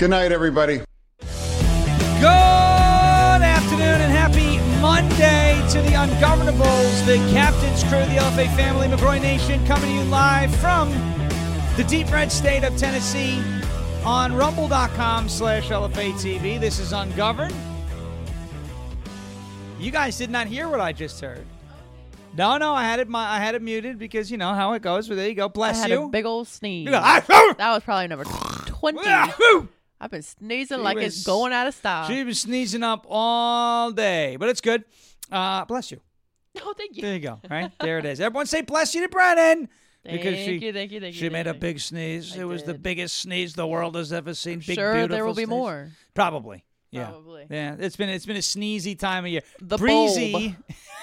Good night, everybody. Good afternoon and happy Monday to the Ungovernables, the Captain's Crew, the LFA family, McGroy Nation, coming to you live from the deep red state of Tennessee on rumble.com/LFA TV. This is Ungoverned. You guys did not hear what I just heard. No, I had it muted because you know how it goes. But there you go. Bless you. I had a big old sneeze. That was probably number 20. I've been sneezing it's going out of style. She was sneezing up all day, but it's good. Bless you. Oh, thank you. There you go. Right there it is. Everyone say bless you to Brennan. Thank you. She made a big sneeze. It was the biggest sneeze the world has ever seen. Big, sure, beautiful there will be sneeze. more. Probably. Yeah. Probably. Yeah. It's been a sneezy time of year. The Breezy.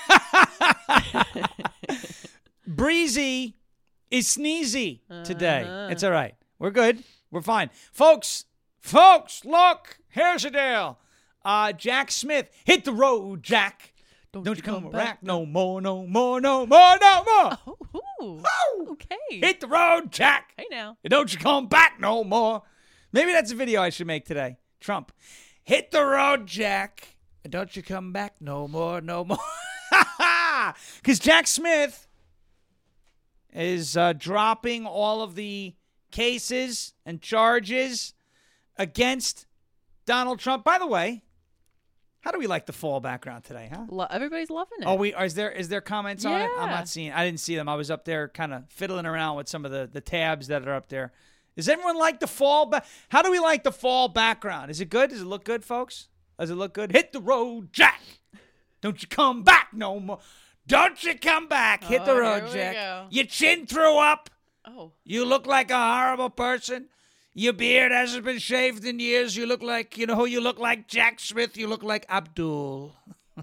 Breezy is sneezy today. It's all right. We're good. We're fine. Folks, look. Here's the deal. Jack Smith, hit the road, Jack. Don't you come back no more. Oh, okay. Hit the road, Jack. Hey now. Don't you come back no more. Maybe that's a video I should make today. Trump. Hit the road, Jack. Don't you come back no more. Because Jack Smith is dropping all of the cases and charges against Donald Trump. By the way, how do we like the fall background today, huh? Everybody's loving it. Oh, is there comments on it? I'm Yeah. not seeing. I didn't see them. I was up there kind of fiddling around with some of the tabs that are up there. Does everyone like the fall How do we like the fall background? Is it good? Does it look good, folks? Does it look good? Hit the road, Jack. Don't you come back no more. Don't you come back. Hit the road, Jack. Go. Your chin threw up. Oh. You look like a horrible person. Your beard hasn't been shaved in years. You look like, you know who you look like? Jack Smith. You look like Abdul.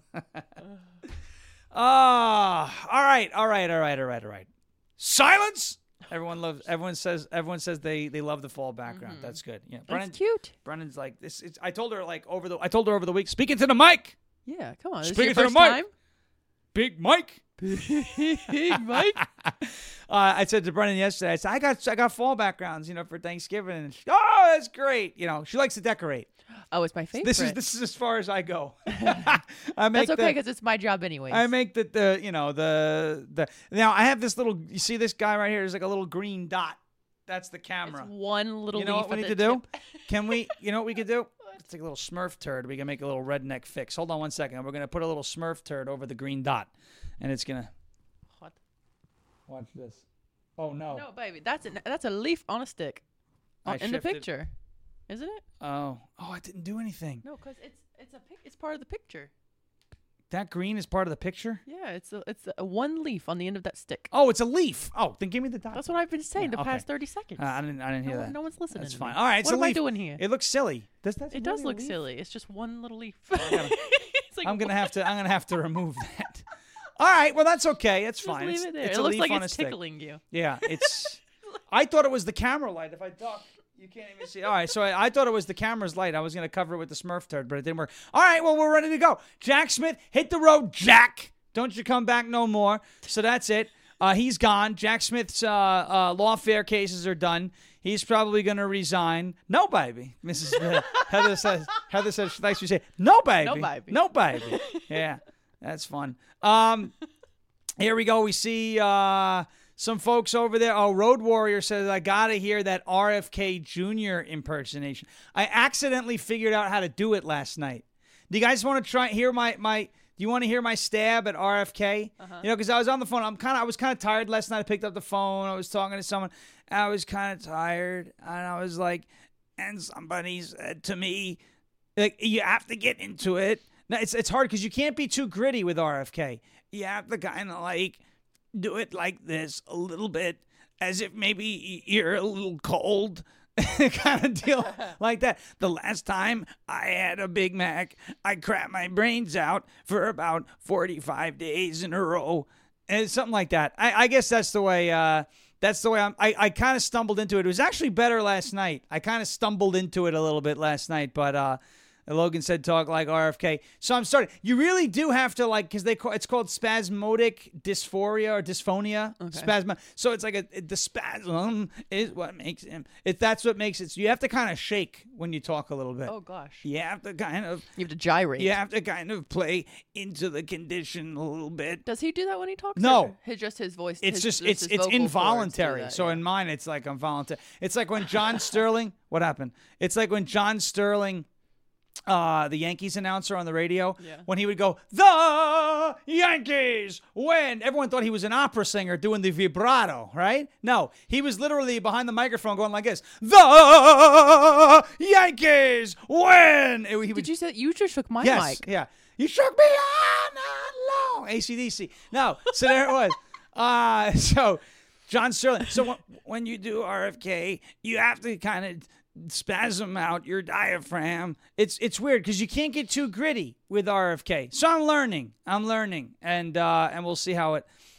All right. Silence. Everyone says they love the fall background. That's good. Yeah. That's cute. Brennan's like this. I told her over the week, speaking to the mic. Yeah, come on. This Speaking is your to first the mic. time? Big Mike. Big Mike. I said to Brennan yesterday, I said, I got fall backgrounds, for Thanksgiving. And oh, that's great. She likes to decorate. Oh, it's my favorite. This is as far as I go. That's okay because it's my job anyways. I make the now I have this little. You see this guy right here? There's like a little green dot. That's the camera. It's one little. You know leaf what we need to do? Can we? You know what we could do? It's like a little Smurf turd. We can make a little redneck fix. Hold on one second. We're gonna put a little Smurf turd over the green dot, and it's gonna. What? Watch this. Oh no. No, baby, that's a leaf on a stick. In the picture, isn't it? Oh, I didn't do anything. No, because it's part of the picture. That green is part of the picture? Yeah, it's a one leaf on the end of that stick. Oh, it's a leaf. Oh, then give me the dot. That's what I've been saying the okay. past 30 seconds. I didn't hear that. No one's listening. That's to fine. me. All right, it's what a am leaf. I doing here? It looks silly. It does look silly. It's just one little leaf. I'm gonna have to remove that. All right, well that's okay. It's just fine. Leave it there. It's It a looks leaf like on a it's stick. tickling you. Yeah, it's. I thought it was the camera light. If I duck, you can't even see. All right, so I thought it was the camera's light. I was gonna cover it with the Smurf turd, but it didn't work. All right, well we're ready to go. Jack Smith, hit the road, Jack. Don't you come back no more. So that's it. He's gone. Jack Smith's lawfare cases are done. He's probably going to resign. No, baby. Mrs. Heather says she likes to say, no, baby. No, baby. No, baby. Yeah, that's fun. Here we go. We see some folks over there. Oh, Road Warrior says, I got to hear that RFK Jr. impersonation. I accidentally figured out how to do it last night. Do you guys want to hear my do you want to hear my stab at RFK? Uh-huh. Because I was on the phone. I was kind of tired last night. I picked up the phone. I was talking to someone. I was kind of tired. And I was like, and somebody said to me, like, you have to get into it. Now, it's hard because you can't be too gritty with RFK. You have to kind of like do it like this a little bit, as if maybe you're a little cold. Kind of deal like that. The last time I had a Big Mac, I crapped my brains out for about 45 days in a row. And something like that. I guess that's the way I kind of stumbled into it. It was actually better last night. I kind of stumbled into it a little bit last night, but And Logan said, "Talk like RFK." So I'm starting. You really do have to because it's called spasmodic dysphoria or dysphonia. Okay. So it's like the spasm is what makes him. That's what makes it. So you have to kind of shake when you talk a little bit. Oh gosh. You have to kind of. You have to gyrate. You have to kind of play into the condition a little bit. Does he do that when he talks? No. Just his voice. It's his it's vocal involuntary. cords do that, So yeah. in mine, it's like involuntary. It's like when John Sterling. What happened? It's like when John Sterling, the Yankees announcer on the radio, when he would go, "The Yankees win." Everyone thought he was an opera singer doing the vibrato, right? No, he was literally behind the microphone going like this, "The Yankees win." Did you say you just shook my Yes, mic? yeah. You shook me on long. AC/DC. No, so there it was. So John Sterling. So when you do RFK, you have to kind of spasm out your diaphragm. It's weird because you can't get too gritty with RFK. So I'm learning, and we'll see how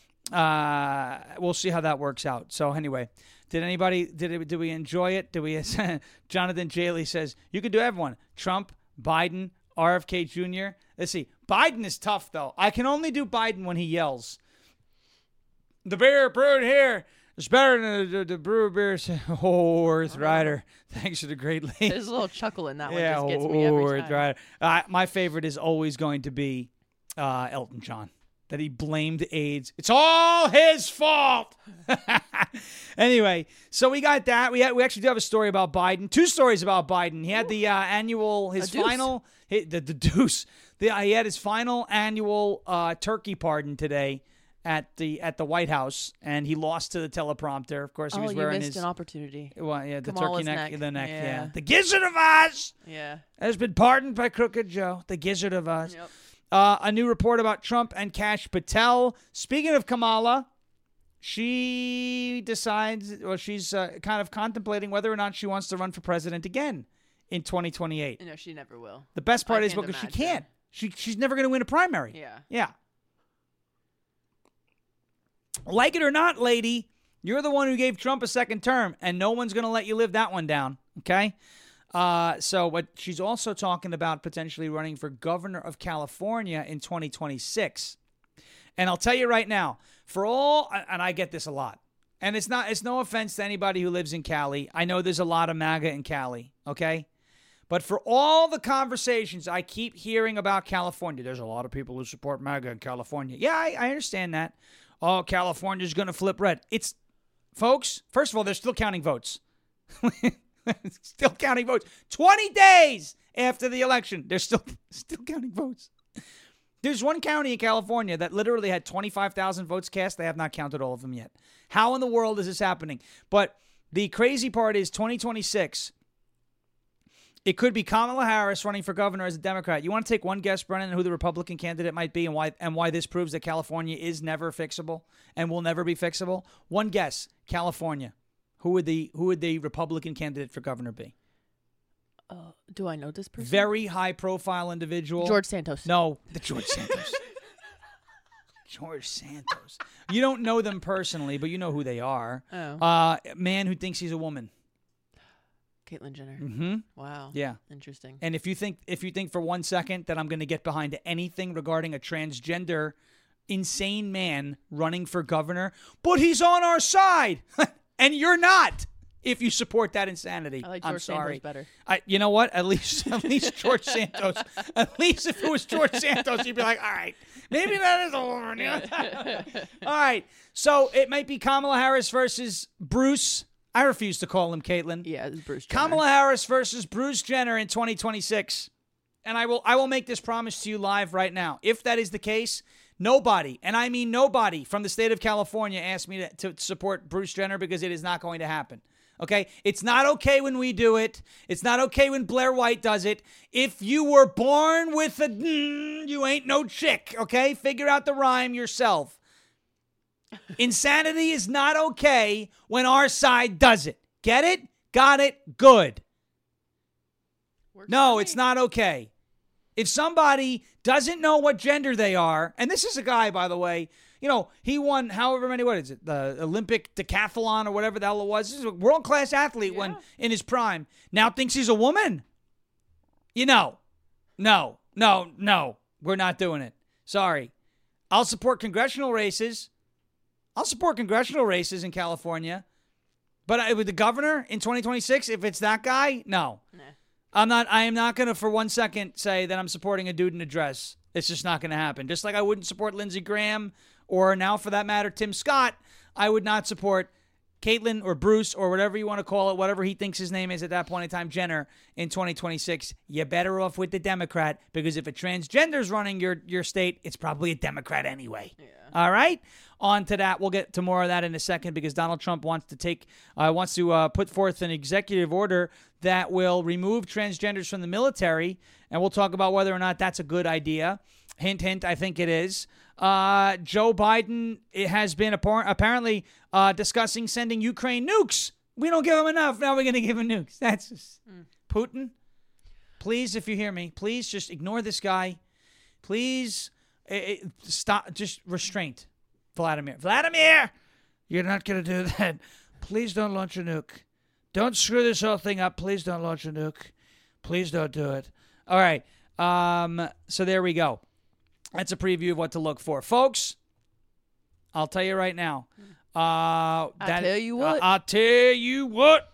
that works out. So anyway, did we enjoy it? Jonathan Jaley says you can do everyone. Trump, Biden, RFK Jr. Let's see. Biden is tough though. I can only do Biden when he yells. The beer brewed here is better than the brew beer. Horse Rider. Thanks for the great lead. There's a little chuckle in that one. Just gets me every time. Rider. My favorite is always going to be Elton John. That he blamed AIDS. It's all his fault. Anyway, so we got that. We actually do have a story about Biden. 2 stories about Biden. He had the deuce. He had his final annual turkey pardon today at the White House, and he lost to the teleprompter. Of course, he was wearing missed an opportunity. Well, yeah, the Kamala's turkey neck. The neck, Yeah. The Gizzard of Oz Yeah. has been pardoned by Crooked Joe. The Gizzard of Oz. Yep. A new report about Trump and Kash Patel. Speaking of Kamala, she decides, or she's kind of contemplating whether or not she wants to run for president again in 2028. No, she never will. The best part is can't because she imagine. can't. She's never going to win a primary. Yeah. Yeah. Like it or not, lady, you're the one who gave Trump a second term, and no one's going to let you live that one down, okay? But she's also talking about potentially running for governor of California in 2026. And I'll tell you right now, and I get this a lot, and it's no offense to anybody who lives in Cali. I know there's a lot of MAGA in Cali, okay? But for all the conversations I keep hearing about California, there's a lot of people who support MAGA in California. Yeah, I understand that. Oh, California's going to flip red. Folks, first of all, they're still counting votes. Still counting votes. 20 days after the election, they're still counting votes. There's one county in California that literally had 25,000 votes cast. They have not counted all of them yet. How in the world is this happening? But the crazy part is 2026, it could be Kamala Harris running for governor as a Democrat. You want to take one guess, Brennan, who the Republican candidate might be and why this proves that California is never fixable and will never be fixable? One guess, California. Who would the Republican candidate for governor be? Do I know this person? Very high-profile individual. George Santos. No, the George Santos. George Santos. You don't know them personally, but you know who they are. Oh. Man who thinks he's a woman. Caitlyn Jenner. Mm-hmm. Wow. Yeah. Interesting. And if you think for 1 second that I'm going to get behind anything regarding a transgender, insane man running for governor, but he's on our side, and you're not. If you support that insanity, I like I'm George sorry. Santos better. You know what? At least George Santos. At least if it was George Santos, you'd be like, all right, maybe that is a woman. All right. So it might be Kamala Harris versus Bruce. I refuse to call him Caitlyn. Yeah, it's Bruce Jenner. Kamala Harris versus Bruce Jenner in 2026. And I will make this promise to you live right now. If that is the case, nobody, and I mean nobody from the state of California asked me to support Bruce Jenner because it is not going to happen. Okay? It's not okay when we do it. It's not okay when Blair White does it. If you were born with a you ain't no chick, okay? Figure out the rhyme yourself. Insanity is not okay when our side does it. Get it? Got it? Good. No, it's not okay. If somebody doesn't know what gender they are, and this is a guy, by the way, he won however many, what is it, the Olympic decathlon or whatever the hell it was. This is a world-class athlete when in his prime. Now thinks he's a woman. No. We're not doing it. Sorry. I'll support congressional races. In California. But with the governor in 2026, if it's that guy, no. Nah. I am not going to for 1 second say that I'm supporting a dude in a dress. It's just not going to happen. Just like I wouldn't support Lindsey Graham or now, for that matter, Tim Scott, I would not support Caitlyn or Bruce or whatever you want to call it, whatever he thinks his name is at that point in time, Jenner, in 2026. You're better off with the Democrat, because if a transgender's running your state, it's probably a Democrat anyway. Yeah. All right? On to that. We'll get to more of that in a second, because Donald Trump wants to put forth an executive order that will remove transgenders from the military, and we'll talk about whether or not that's a good idea. Hint, hint, I think it is. Joe Biden has been apparently discussing sending Ukraine nukes. We don't give him enough. Now we're going to give him nukes. That's just Putin. Please, if you hear me, please just ignore this guy. Please stop. Just restraint. Vladimir, you're not going to do that. Please don't launch a nuke. Don't screw this whole thing up. Please don't launch a nuke. Please don't do it. All right. So there we go. That's a preview of what to look for. Folks, I'll tell you right now. I'll tell you what.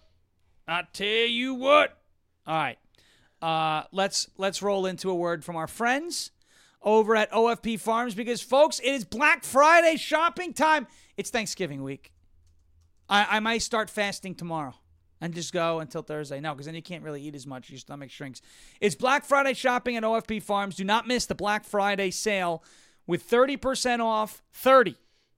All right. Let's roll into a word from our friends over at OFP Farms, because, folks, it is Black Friday shopping time. It's Thanksgiving week. I might start fasting tomorrow and just go until Thursday. No, because then you can't really eat as much. Your stomach shrinks. It's Black Friday shopping at OFP Farms. Do not miss the Black Friday sale with 30% off. 30.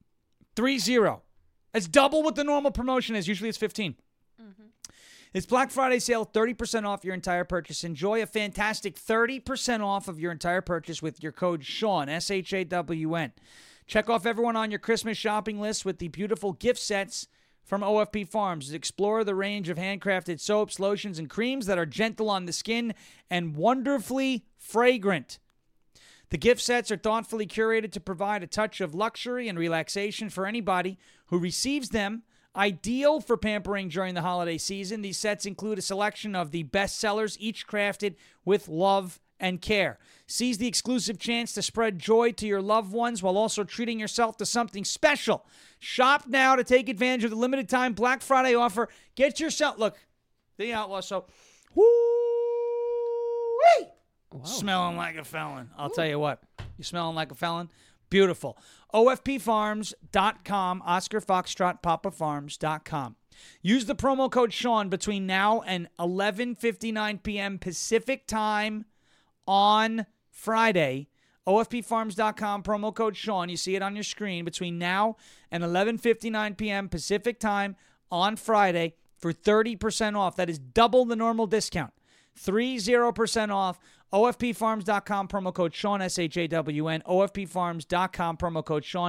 That's double what the normal promotion is. Usually it's 15. It's Black Friday sale, 30% off your entire purchase. Enjoy a fantastic 30% off of your entire purchase with your code SHAWN, SHAWN. Check off everyone on your Christmas shopping list with the beautiful gift sets from OFP Farms. Explore the range of handcrafted soaps, lotions, and creams that are gentle on the skin and wonderfully fragrant. The gift sets are thoughtfully curated to provide a touch of luxury and relaxation for anybody who receives them. Ideal for pampering during the holiday season, these sets include a selection of the best sellers, each crafted with love and care. Seize the exclusive chance to spread joy to your loved ones while also treating yourself to something special. Shop now to take advantage of the limited time Black Friday offer. Get yourself, look, the Outlaw, so, woo-wee! Smelling like a felon. I'll tell you what, you smelling like a felon? Beautiful. OFPfarms.com, Oscar Foxtrot, Papa Farms.com. Use the promo code Sean between now and 11:59 p.m. Pacific time on Friday. OFPfarms.com, promo code Sean. You see it on your screen between now and 11:59 p.m. Pacific time on Friday for 30% off. That is double the normal discount. 30% off. OFPfarms.com, promo code Sean, SHAWN. OFPfarms.com, promo code Sean,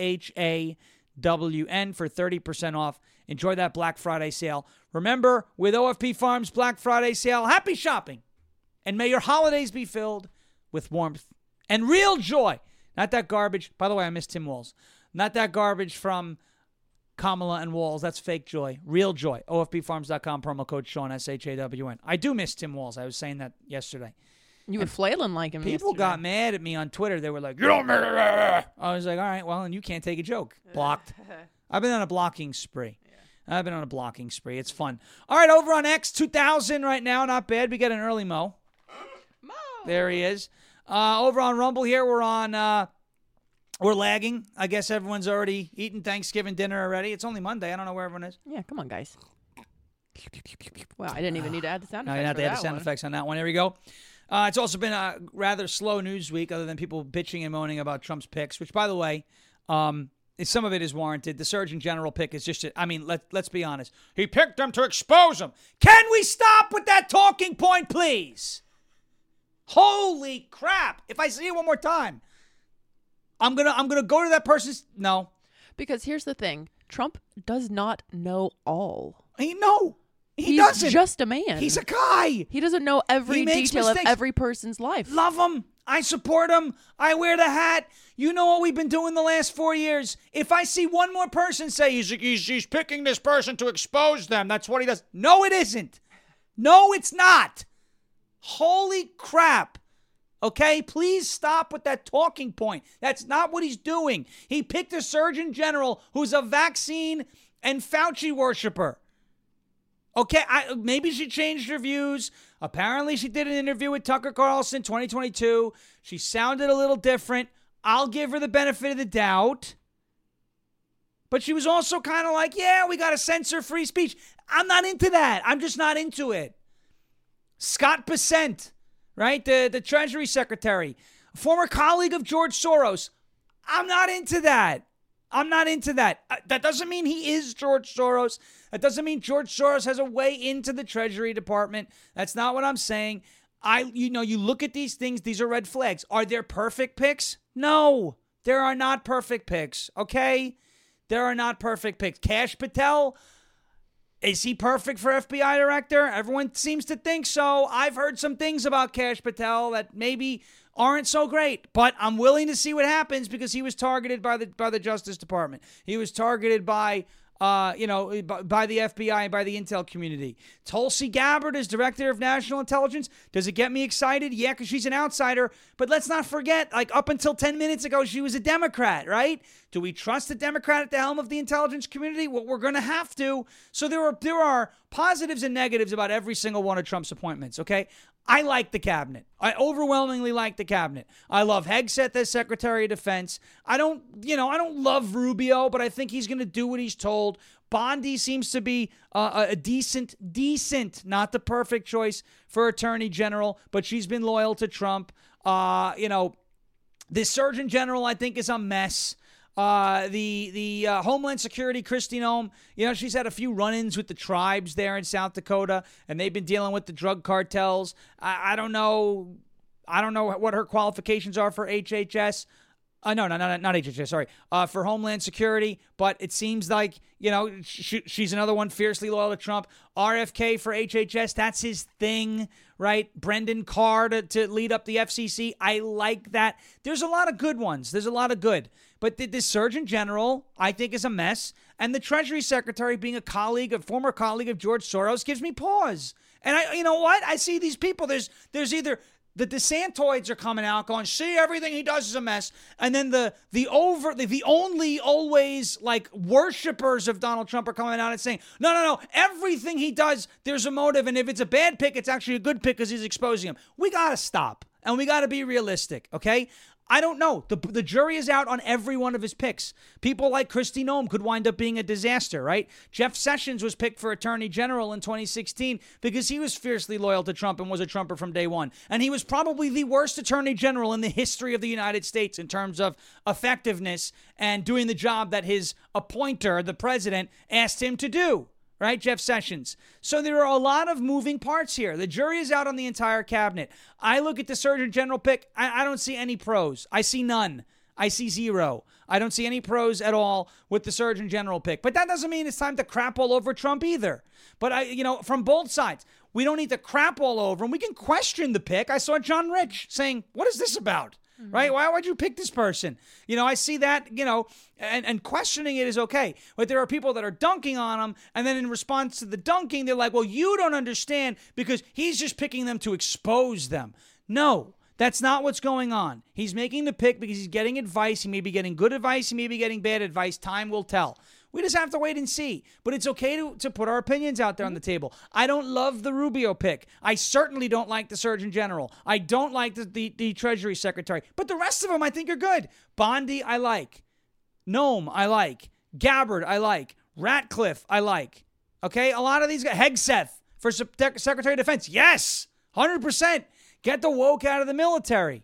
SHAWN for 30% off. Enjoy that Black Friday sale. Remember, with OFP Farms Black Friday sale, happy shopping. And may your holidays be filled with warmth and real joy. Not that garbage. By the way, I miss Tim Walz. Not that garbage from Kamala and Walz. That's fake joy. Real joy. OFPfarms.com, promo code Sean, SHAWN. I do miss Tim Walz. I was saying that yesterday. You were flailing like him. People got mad at me on Twitter. They were like, "You don't." I was like, "All right, well, and you can't take a joke." Blocked. I've been on a blocking spree. It's fun. All right, over on X 2000 right now. Not bad. We got an early Mo. There he is. Over on Rumble here, we're lagging. I guess everyone's already eaten Thanksgiving dinner already. It's only Monday. I don't know where everyone is. Yeah, come on, guys. Wow, I didn't even need to add the sound effects. No, you didn't have to add the sound effects on that one. Here we go. It's also been a rather slow news week, other than people bitching and moaning about Trump's picks, which, by the way, some of it is warranted. The Surgeon General pick is just, let's be honest. He picked them to expose them. Can we stop with that talking point, please? Holy crap. If I see it one more time, I'm gonna go to that person's, no. Because here's the thing. Trump does not know all. He doesn't. He's just a man. He's a guy. He doesn't know every detail of every person's life. Love him. I support him. I wear the hat. You know what we've been doing the last 4 years? If I see one more person say he's picking this person to expose them, that's what he does. No, it isn't. No, it's not. Holy crap. Okay, please stop with that talking point. That's not what he's doing. He picked a Surgeon General who's a vaccine and Fauci worshiper. Okay, maybe she changed her views. Apparently, she did an interview with Tucker Carlson 2022. She sounded a little different. I'll give her the benefit of the doubt. But she was also kind of like, yeah, we got to censor free speech. I'm not into that. I'm just not into it. Scott Bessent, right? The Treasury Secretary, a former colleague of George Soros. I'm not into that. I'm not into that. That doesn't mean he is George Soros. That doesn't mean George Soros has a way into the Treasury Department. That's not what I'm saying. You look at these things, these are red flags. Are there perfect picks? No, there are not perfect picks, okay? There are not perfect picks. Kash Patel, is he perfect for FBI director? Everyone seems to think so. I've heard some things about Kash Patel that maybe aren't so great, but I'm willing to see what happens because he was targeted by the Justice Department. He was targeted by by the FBI and by the intel community. Tulsi Gabbard is Director of National Intelligence. Does it get me excited? Yeah, because she's an outsider. But let's not forget, like up until 10 minutes ago, she was a Democrat, right? Do we trust a Democrat at the helm of the intelligence community? Well, we're going to have to. So there are positives and negatives about every single one of Trump's appointments, okay? I like the cabinet. I overwhelmingly like the cabinet. I love Hegseth as Secretary of Defense. I don't love Rubio, but I think he's going to do what he's told. Bondi seems to be a decent, not the perfect choice for Attorney General, but she's been loyal to Trump. The Surgeon General, I think, is a mess. The Homeland Security, Kristi Noem, she's had a few run-ins with the tribes there in South Dakota, and they've been dealing with the drug cartels. I don't know what her qualifications are for HHS. No, not HHS, sorry. For Homeland Security, but it seems like, she's another one fiercely loyal to Trump. RFK for HHS, that's his thing, right? Brendan Carr to lead up the FCC. I like that. There's a lot of good ones. There's a lot of good. But the Surgeon General, I think, is a mess. And the Treasury Secretary being a former colleague of George Soros gives me pause. And you know what? I see these people. There's either the DeSantoids are coming out going, see, everything he does is a mess. And then the only always like worshipers of Donald Trump are coming out and saying, no, everything he does, there's a motive. And if it's a bad pick, it's actually a good pick because he's exposing him. We got to stop. And we got to be realistic, okay? I don't know. The jury is out on every one of his picks. People like Kristi Noem could wind up being a disaster, right? Jeff Sessions was picked for Attorney General in 2016 because he was fiercely loyal to Trump and was a Trumper from day one. And he was probably the worst Attorney General in the history of the United States in terms of effectiveness and doing the job that his appointer, the president, asked him to do. Right, Jeff Sessions. So there are a lot of moving parts here. The jury is out on the entire cabinet. I look at the Surgeon General pick. I don't see any pros. I see none. I see zero. I don't see any pros at all with the Surgeon General pick. But that doesn't mean it's time to crap all over Trump either. But, from both sides, we don't need to crap all over him. We can question the pick. I saw John Rich saying, what is this about? Mm-hmm. Right? Why would you pick this person? I see that, and questioning it is okay. But there are people that are dunking on him, and then in response to the dunking, they're like, well, you don't understand because he's just picking them to expose them. No, that's not what's going on. He's making the pick because he's getting advice. He may be getting good advice. He may be getting bad advice. Time will tell. We just have to wait and see. But it's okay to put our opinions out there on the table. I don't love the Rubio pick. I certainly don't like the Surgeon General. I don't like the Treasury Secretary. But the rest of them I think are good. Bondi, I like. Noem, I like. Gabbard, I like. Ratcliffe, I like. Okay? A lot of these guys. Hegseth for Secretary of Defense. Yes! 100%. Get the woke out of the military.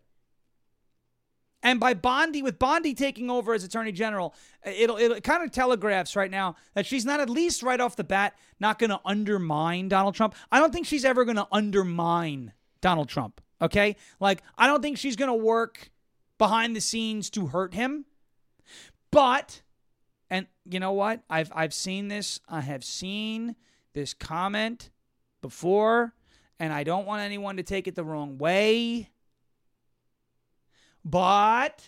And with Bondi taking over as Attorney General, it kind of telegraphs right now that she's not, at least right off the bat, not going to undermine Donald Trump. I don't think she's ever going to undermine Donald Trump, okay? Like, I don't think she's going to work behind the scenes to hurt him. But, and you know what? I've seen this. I have seen this comment before, and I don't want anyone to take it the wrong way. But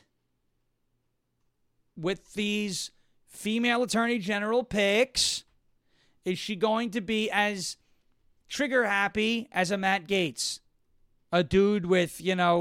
with these female Attorney General picks, is she going to be as trigger happy as a Matt Gaetz? a dude with,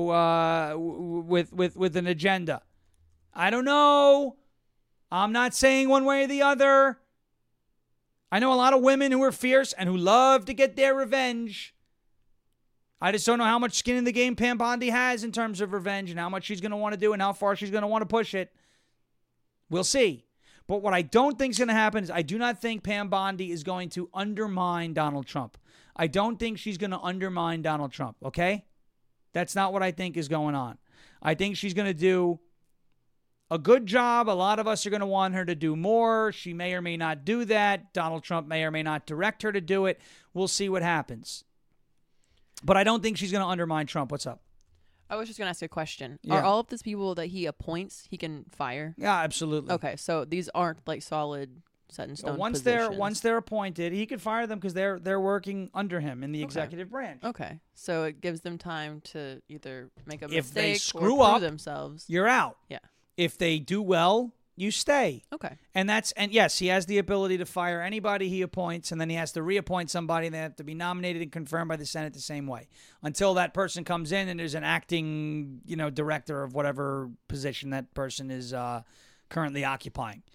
with an agenda. I don't know. I'm not saying one way or the other. I know a lot of women who are fierce and who love to get their revenge. I just don't know how much skin in the game Pam Bondi has in terms of revenge and how much she's going to want to do and how far she's going to want to push it. We'll see. But what I don't think is going to happen is I do not think Pam Bondi is going to undermine Donald Trump. I don't think she's going to undermine Donald Trump, okay? That's not what I think is going on. I think she's going to do a good job. A lot of us are going to want her to do more. She may or may not do that. Donald Trump may or may not direct her to do it. We'll see what happens. But I don't think she's going to undermine Trump. What's up? I was just going to ask you a question. Yeah. Are all of these people that he appoints, he can fire? Yeah, absolutely. Okay, so these aren't like solid set in stone once positions. they're appointed, he could fire them because they're working under him in the executive branch. Okay, so it gives them time to either make a If they mistake screw or up, prove themselves. You're out. Yeah. If they do well, you stay. Okay. And yes, he has the ability to fire anybody he appoints, and then he has to reappoint somebody, and they have to be nominated and confirmed by the Senate the same way until that person comes in and there's an acting, director of whatever position that person is currently occupying.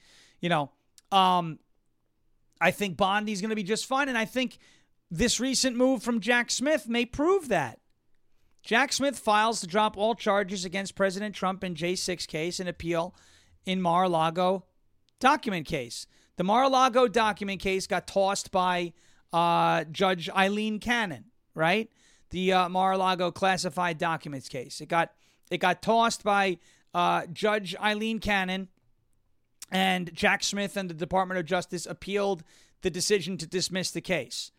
I think Bondi's going to be just fine, and I think this recent move from Jack Smith may prove that. Jack Smith files to drop all charges against President Trump in J6 case and appeal in Mar-a-Lago document case. The Mar-a-Lago document case got tossed by Judge Eileen Cannon, right? The Mar-a-Lago classified documents case. It got tossed by Judge Eileen Cannon, and Jack Smith and the Department of Justice appealed the decision to dismiss the case.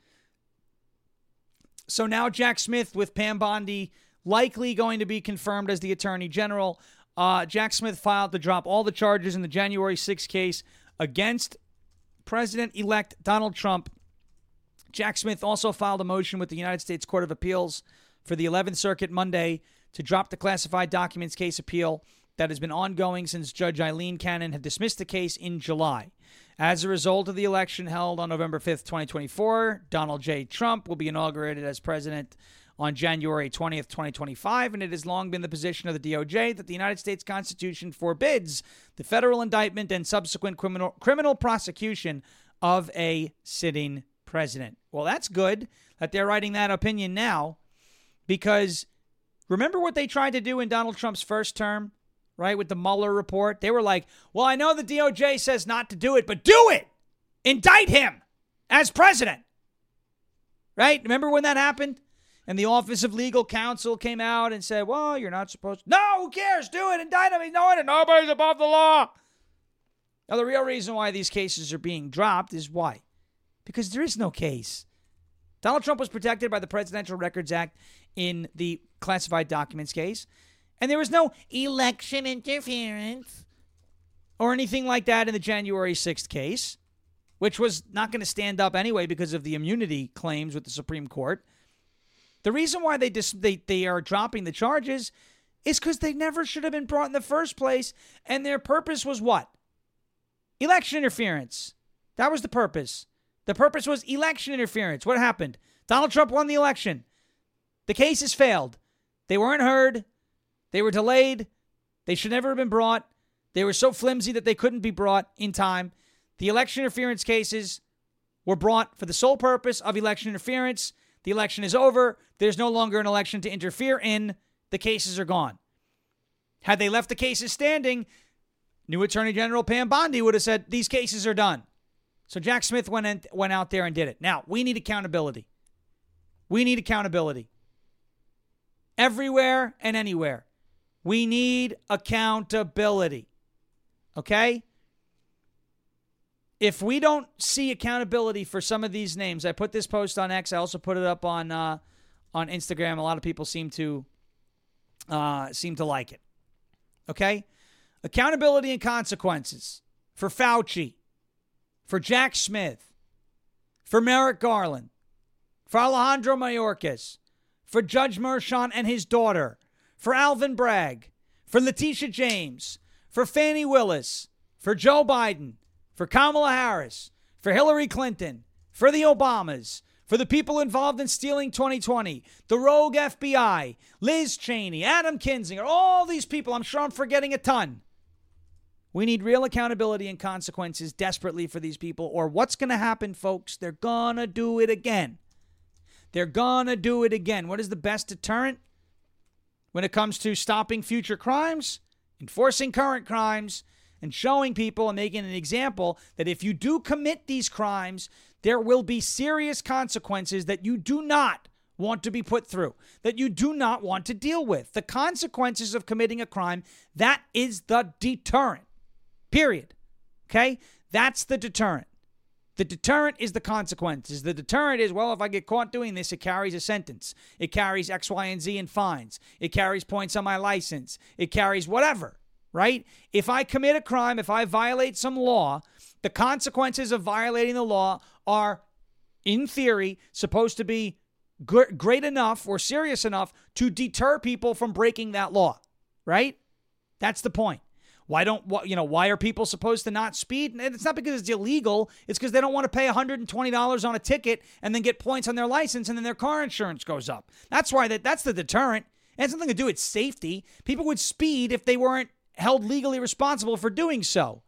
So now Jack Smith, with Pam Bondi likely going to be confirmed as the Attorney General, Jack Smith filed to drop all the charges in the January 6th case against President-elect Donald Trump. Jack Smith also filed a motion with the United States Court of Appeals for the 11th Circuit Monday to drop the classified documents case appeal that has been ongoing since Judge Eileen Cannon had dismissed the case in July. As a result of the election held on November 5th, 2024, Donald J. Trump will be inaugurated as president on January 20th, 2025, and it has long been the position of the DOJ that the United States Constitution forbids the federal indictment and subsequent criminal prosecution of a sitting president. Well, that's good that they're writing that opinion now, because remember what they tried to do in Donald Trump's first term? Right, with the Mueller report. They were like, well, I know the DOJ says not to do it, but do it. Indict him as president. Right? Remember when that happened? And the Office of Legal Counsel came out and said, well, you're not supposed to. No, who cares? Do it. Indict him. He's doing it. Nobody's above the law. Now, the real reason why these cases are being dropped is why? Because there is no case. Donald Trump was protected by the Presidential Records Act in the classified documents case. And there was no election interference or anything like that in the January 6th case, which was not going to stand up anyway because of the immunity claims with the Supreme Court. The reason why they are dropping the charges is because they never should have been brought in the first place, and their purpose was what? Election interference. That was the purpose. The purpose was election interference. What happened? Donald Trump won the election. The cases failed. They weren't heard. They were delayed. They should never have been brought. They were so flimsy that they couldn't be brought in time. The election interference cases were brought for the sole purpose of election interference. The election is over. There's no longer an election to interfere in. The cases are gone. Had they left the cases standing, new Attorney General Pam Bondi would have said, these cases are done. So Jack Smith went out there and did it. Now, we need accountability. We need accountability. Everywhere and anywhere. We need accountability. Okay? If we don't see accountability for some of these names, I put this post on X. I also put it up on Instagram. A lot of people seem to like it. Okay? Accountability and consequences for Fauci, for Jack Smith, for Merrick Garland, for Alejandro Mayorkas, for Judge Merchan and his daughter, for Alvin Bragg, for Letitia James, for Fani Willis, for Joe Biden, for Kamala Harris, for Hillary Clinton, for the Obamas, for the people involved in stealing 2020, the rogue FBI, Liz Cheney, Adam Kinzinger, all these people. I'm sure I'm forgetting a ton. We need real accountability and consequences desperately for these people, or what's going to happen, folks? They're going to do it again. They're going to do it again. What is the best deterrent when it comes to stopping future crimes, enforcing current crimes, and showing people and making an example that if you do commit these crimes, there will be serious consequences that you do not want to be put through, that you do not want to deal with. The consequences of committing a crime, that is the deterrent. Period. Okay? That's the deterrent. The deterrent is the consequences. The deterrent is, well, if I get caught doing this, it carries a sentence. It carries X, Y, and Z in fines. It carries points on my license. It carries whatever, right? If I commit a crime, if I violate some law, the consequences of violating the law are, in theory, supposed to be great enough or serious enough to deter people from breaking that law, right? That's the point. Why are people supposed to not speed? And it's not because it's illegal. It's because they don't want to pay $120 on a ticket and then get points on their license and then their car insurance goes up. That's why that's the deterrent. It has nothing to do with safety. People would speed if they weren't held legally responsible for doing so.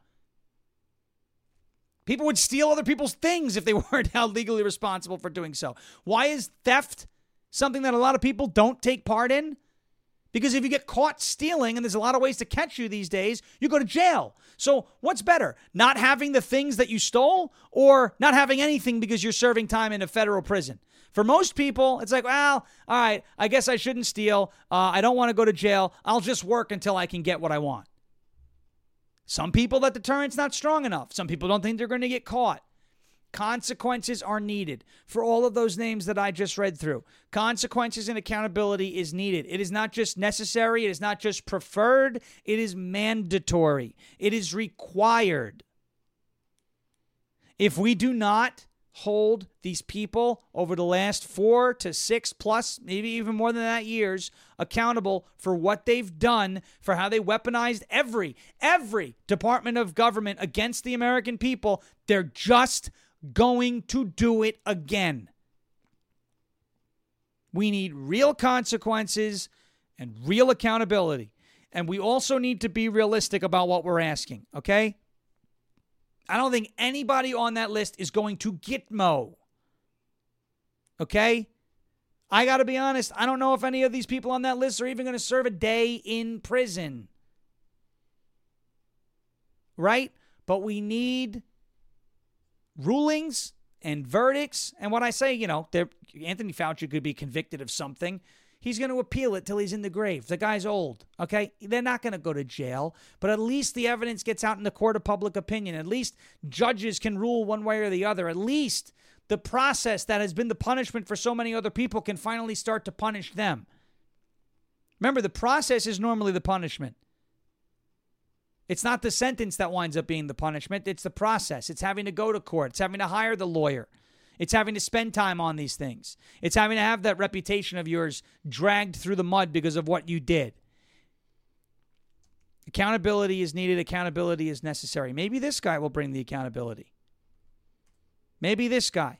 People would steal other people's things if they weren't held legally responsible for doing so. Why is theft something that a lot of people don't take part in? Because if you get caught stealing, and there's a lot of ways to catch you these days, you go to jail. So what's better, not having the things that you stole or not having anything because you're serving time in a federal prison? For most people, it's like, well, all right, I guess I shouldn't steal. I don't want to go to jail. I'll just work until I can get what I want. Some people, that deterrent's not strong enough. Some people don't think they're going to get caught. Consequences are needed for all of those names that I just read through. Consequences and accountability is needed. It is not just necessary. It is not just preferred. It is mandatory. It is required. If we do not hold these people over the last 4 to 6 plus, maybe even more than that years, accountable for what they've done, for how they weaponized every department of government against the American people, they're just going to do it again. We need real consequences and real accountability. And we also need to be realistic about what we're asking, okay? I don't think anybody on that list is going to Gitmo. Okay? I got to be honest, I don't know if any of these people on that list are even going to serve a day in prison. Right? But we need rulings and verdicts. And when I say, Anthony Fauci could be convicted of something, he's going to appeal it till he's in the grave. The guy's old, okay? They're not going to go to jail, but at least the evidence gets out in the court of public opinion. At least judges can rule one way or the other. At least the process that has been the punishment for so many other people can finally start to punish them. Remember, the process is normally the punishment. It's not the sentence that winds up being the punishment. It's the process. It's having to go to court. It's having to hire the lawyer. It's having to spend time on these things. It's having to have that reputation of yours dragged through the mud because of what you did. Accountability is needed. Accountability is necessary. Maybe this guy will bring the accountability. Maybe this guy.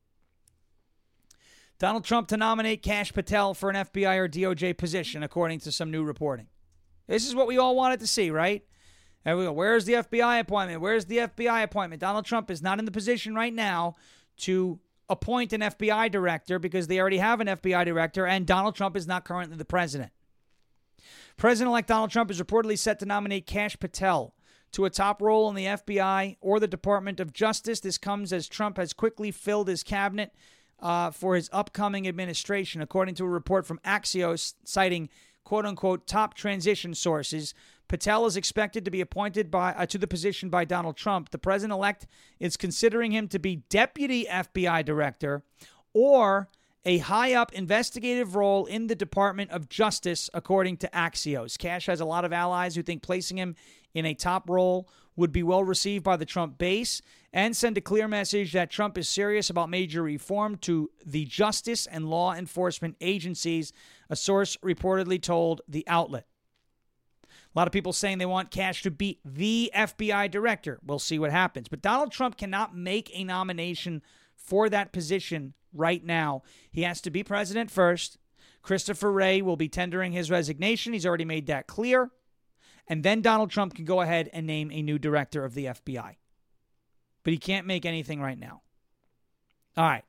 Donald Trump to nominate Kash Patel for an FBI or DOJ position, according to some new reporting. This is what we all wanted to see, right? And we go, where's the FBI appointment? Where's the FBI appointment? Donald Trump is not in the position right now to appoint an FBI director because they already have an FBI director, and Donald Trump is not currently the president. President-elect Donald Trump is reportedly set to nominate Kash Patel to a top role in the FBI or the Department of Justice. This comes as Trump has quickly filled his cabinet for his upcoming administration, according to a report from Axios citing quote-unquote top transition sources. Patel is expected to be appointed to the position by Donald Trump. The president-elect is considering him to be deputy FBI director or a high-up investigative role in the Department of Justice, according to Axios. Kash has a lot of allies who think placing him in a top role would be well received by the Trump base and send a clear message that Trump is serious about major reform to the justice and law enforcement agencies, a source reportedly told the outlet. A lot of people saying they want Kash to be the FBI director. We'll see what happens. But Donald Trump cannot make a nomination for that position right now. He has to be president first. Christopher Wray will be tendering his resignation. He's already made that clear. And then Donald Trump can go ahead and name a new director of the FBI. But he can't make anything right now. All right.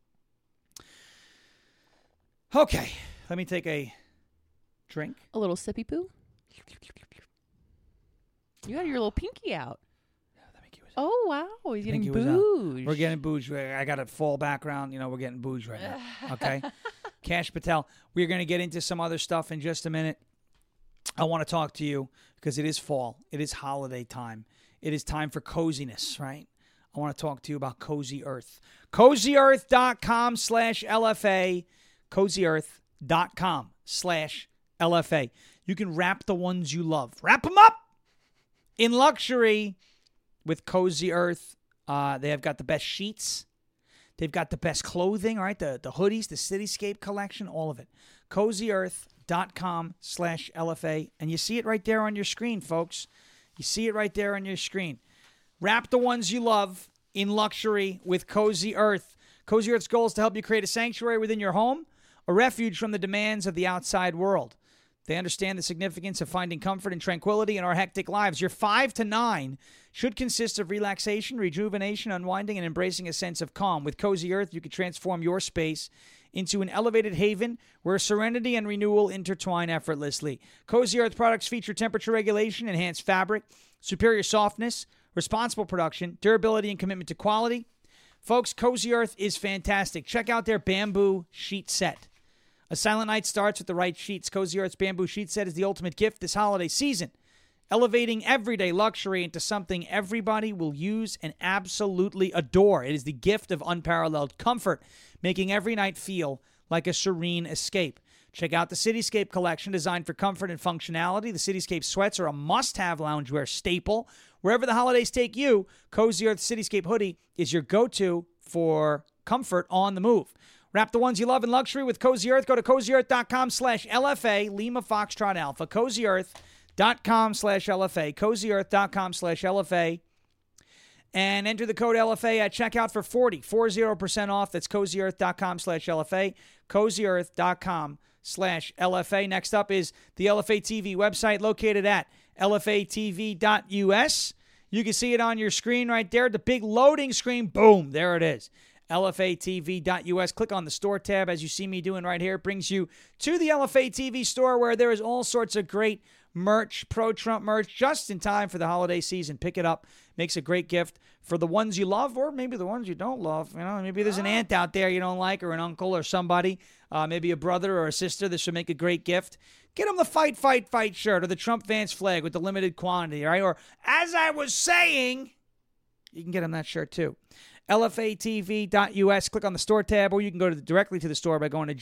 Okay. Let me take a drink. A little sippy poo. You got your little pinky out. Oh, wow. He's getting booged. We're getting booged. I got a fall background. We're getting booged right now. Okay? Cash Patel. We're going to get into some other stuff in just a minute. I want to talk to you because it is fall. It is holiday time. It is time for coziness, right? I want to talk to you about Cozy Earth. CozyEarth.com/LFA. CozyEarth.com/LFA. You can wrap the ones you love. Wrap them up in luxury with Cozy Earth. They have got the best sheets. They've got the best clothing, all right? The hoodies, the Cityscape collection, all of it. CozyEarth.com/LFA. And you see it right there on your screen, folks. You see it right there on your screen. Wrap the ones you love in luxury with Cozy Earth. Cozy Earth's goal is to help you create a sanctuary within your home, a refuge from the demands of the outside world. They understand the significance of finding comfort and tranquility in our hectic lives. Your 5 to 9 should consist of relaxation, rejuvenation, unwinding, and embracing a sense of calm. With Cozy Earth, you can transform your space into an elevated haven where serenity and renewal intertwine effortlessly. Cozy Earth products feature temperature regulation, enhanced fabric, superior softness, responsible production, durability, and commitment to quality. Folks, Cozy Earth is fantastic. Check out their bamboo sheet set. A silent night starts with the right sheets. Cozy Earth's bamboo sheet set is the ultimate gift this holiday season, elevating everyday luxury into something everybody will use and absolutely adore. It is the gift of unparalleled comfort, making every night feel like a serene escape. Check out the Cityscape collection designed for comfort and functionality. The Cityscape sweats are a must-have loungewear staple. Wherever the holidays take you, Cozy Earth Cityscape hoodie is your go-to for comfort on the move. Wrap the ones you love in luxury with Cozy Earth. Go to CozyEarth.com/LFA, Lima Foxtrot Alpha. CozyEarth.com/LFA, CozyEarth.com/LFA. And enter the code LFA at checkout for 40% off. That's CozyEarth.com/LFA, CozyEarth.com/LFA. Next up is the LFA TV website located at LFATV.us. You can see it on your screen right there. The big loading screen. Boom. There it is. LFATV.us. Click on the store tab as you see me doing right here. It brings you to the LFA TV store where there is all sorts of great merch, pro-Trump merch, just in time for the holiday season. Pick it up. Makes a great gift for the ones you love or maybe the ones you don't love. Maybe there's an aunt out there you don't like or an uncle or somebody, maybe a brother or a sister. This would make a great gift. Get them the Fight, Fight, Fight shirt or the Trump Vance flag with the limited quantity, all right? Or as I was saying, you can get them that shirt too. LFATV.us. Click on the store tab, or you can go directly to the store by going to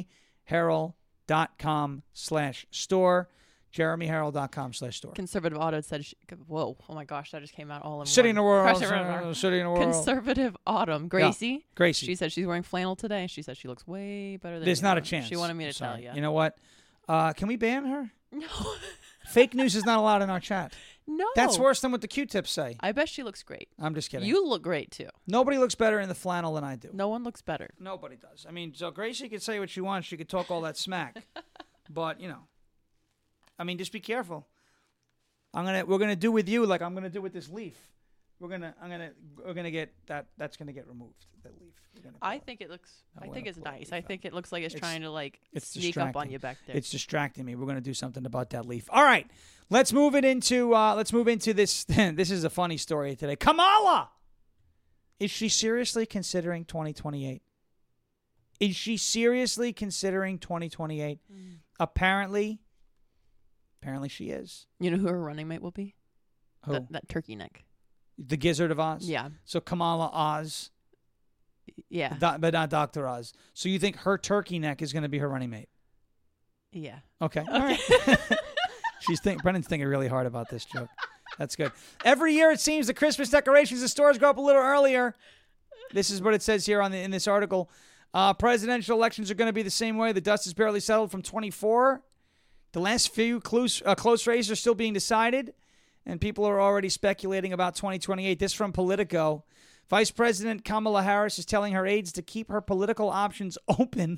JeremyHerrell.com/store. JeremyHerrell.com/store. Conservative Auto said, whoa, oh my gosh, that just came out all in City one. in the world. City in the world. Conservative Autumn. Gracie. Yeah. Gracie. She said she's wearing flannel today. She said she looks way better than There's you. not a chance. She wanted me to tell you. You know what? Can we ban her? No. Fake news is not allowed in our chat. No. That's worse than what the Q-tips say. I bet she looks great. I'm just kidding. You look great, too. Nobody looks better in the flannel than I do. No one looks better. Nobody does. I mean, so Gracie could say what she wants. She could talk all that smack. But, just be careful. We're gonna do with you like I'm gonna do with this leaf. We're gonna get that. That's gonna get removed. That leaf. I think it looks. I think it's nice. I think it looks like it's trying to sneak up on you back there. It's distracting me. We're gonna do something about that leaf. All right, let's move into this. This is a funny story today. Kamala, is she seriously considering 2028? Is she seriously considering 2028? Apparently she is. You know who her running mate will be? Who? That turkey neck. The Gizzard of Oz? Yeah. So Kamala Oz. Yeah. But not Dr. Oz. So you think her turkey neck is going to be her running mate? Yeah. Okay. All right. Brendan's thinking really hard about this joke. That's good. Every year it seems the Christmas decorations in stores go up a little earlier. This is what it says here in this article. Presidential elections are going to be the same way. The dust is barely settled from 24. The last few close races are still being decided, and people are already speculating about 2028. This from Politico. Vice President Kamala Harris is telling her aides to keep her political options open.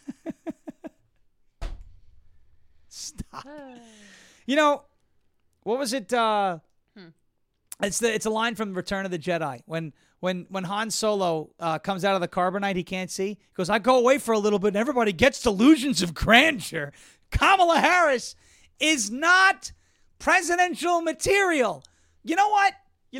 Stop. You know, what was it? It's a line from Return of the Jedi. When Han Solo comes out of the carbonite he can't see, he goes, I go away for a little bit and everybody gets delusions of grandeur. Kamala Harris is not presidential material. You know what?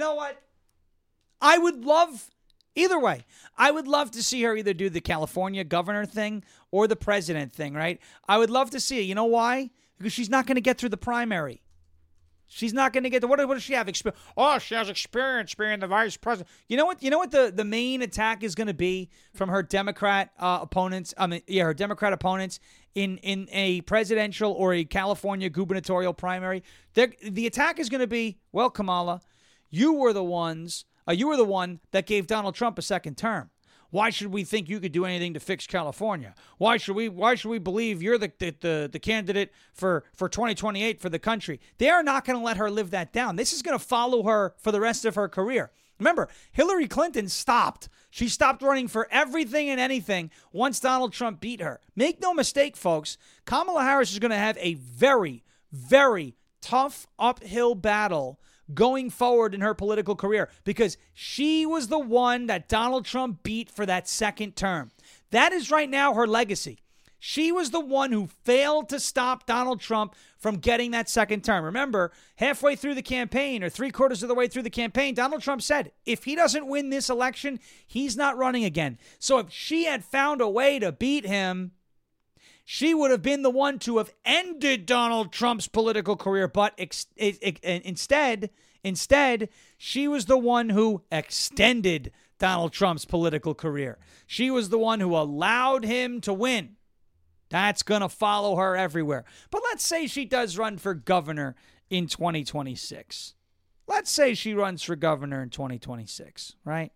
I would love, either way, I would love to see her either do the California governor thing or the president thing, right? I would love to see it. You know why? Because she's not going to get through the primary. She's not going to get what does she have? She has experience being the vice president. You know what the main attack is going to be from her Democrat opponents? Her Democrat opponents in a presidential or a California gubernatorial primary. The attack is going to be, well, Kamala, you were the one that gave Donald Trump a second term. Why should we think you could do anything to fix California? Why should we believe you're the candidate for 2028 for the country? They are not going to let her live that down. This is going to follow her for the rest of her career. Remember, Hillary Clinton stopped. She stopped running for everything and anything once Donald Trump beat her. Make no mistake, folks, Kamala Harris is going to have a very, very tough uphill battle going forward in her political career because she was the one that Donald Trump beat for that second term. That is right now her legacy. She was the one who failed to stop Donald Trump from getting that second term. Remember, halfway through the campaign or 3/4 of the way through the campaign, Donald Trump said, if he doesn't win this election, he's not running again. So if she had found a way to beat him, she would have been the one to have ended Donald Trump's political career. But instead, she was the one who extended Donald Trump's political career. She was the one who allowed him to win. That's going to follow her everywhere. But let's say she does run for governor in 2026. Let's say she runs for governor in 2026, right?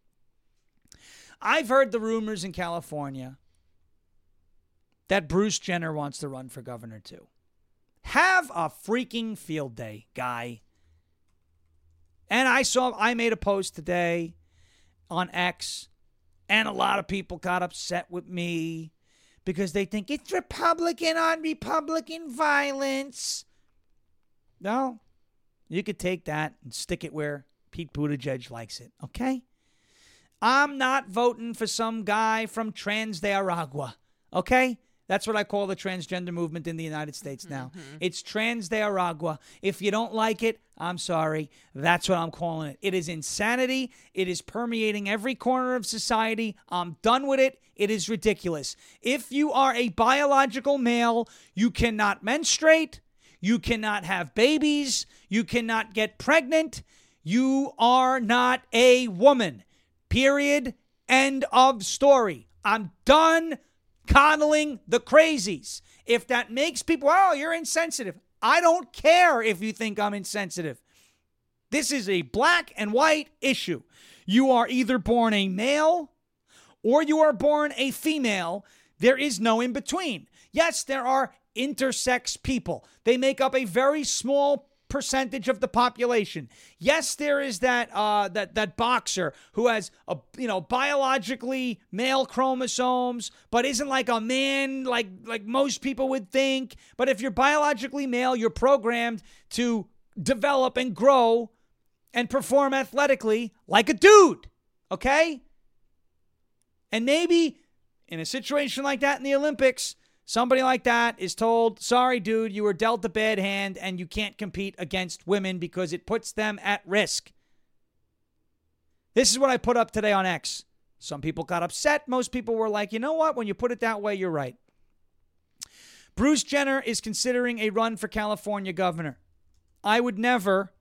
I've heard the rumors in California that Bruce Jenner wants to run for governor too. Have a freaking field day, guy. And I made a post today on X, and a lot of people got upset with me because they think it's Republican on Republican violence. No, you could take that and stick it where Pete Buttigieg likes it, okay? I'm not voting for some guy from Trans-de-Aragua, okay? That's what I call the transgender movement in the United States now. Mm-hmm. It's Trans-de-Aragua. If you don't like it, I'm sorry. That's what I'm calling it. It is insanity. It is permeating every corner of society. I'm done with it. It is ridiculous. If you are a biological male, you cannot menstruate. You cannot have babies. You cannot get pregnant. You are not a woman. Period. End of story. I'm done coddling the crazies. If that makes people, oh, you're insensitive. I don't care if you think I'm insensitive. This is a black and white issue. You are either born a male or you are born a female. There is no in between. Yes, there are intersex people. They make up a very small percentage of the population. Yes, there is that boxer who has biologically male chromosomes, but isn't like a man like most people would think. But if you're biologically male, you're programmed to develop and grow and perform athletically like a dude. Okay? And maybe in a situation like that in the Olympics, somebody like that is told, sorry, dude, you were dealt a bad hand and you can't compete against women because it puts them at risk. This is what I put up today on X. Some people got upset. Most people were like, you know what? When you put it that way, you're right. Bruce Jenner is considering a run for California governor. I would never,